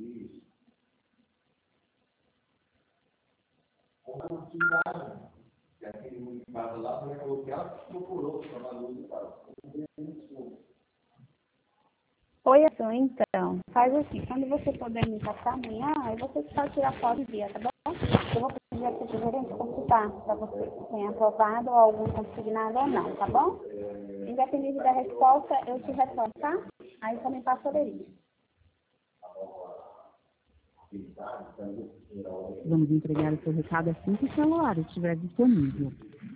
Oi, Azul, então, faz assim, quando você puder me passar amanhã, aí você pode tirar foto do dia, tá bom? Eu vou pedir aqui pro gerente consultar para você se tem aprovado ou algum consignado ou não, tá bom? Independente da resposta, eu te retorno, tá? Aí você me passa a aderir. Vamos entregar o seu recado assim que o celular estiver disponível.